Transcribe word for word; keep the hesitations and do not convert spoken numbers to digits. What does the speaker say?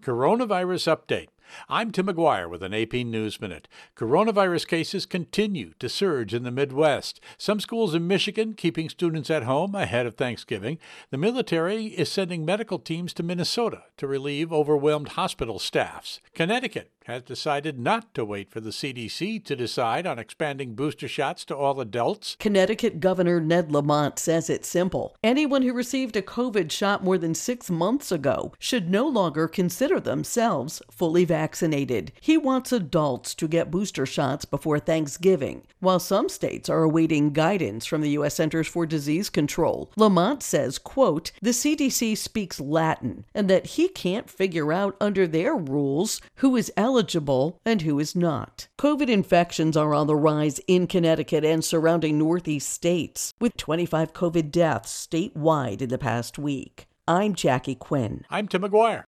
Coronavirus update. I'm Tim McGuire with an A P News Minute. Coronavirus cases continue to surge in the Midwest. Some schools in Michigan keeping students at home ahead of Thanksgiving. The military is sending medical teams to Minnesota to relieve overwhelmed hospital staffs. Connecticut has decided not to wait for the C D C to decide on expanding booster shots to all adults. Connecticut Governor Ned Lamont says it's simple. Anyone who received a COVID shot more than six months ago should no longer consider themselves fully vaccinated. He wants adults to get booster shots before Thanksgiving. While some states are awaiting guidance from the U S Centers for Disease Control, Lamont says, quote, the C D C speaks Latin and that he can't figure out under their rules who is eligible eligible and who is not. COVID infections are on the rise in Connecticut and surrounding Northeast states, with twenty-five COVID deaths statewide in the past week. I'm Jackie Quinn. I'm Tim McGuire.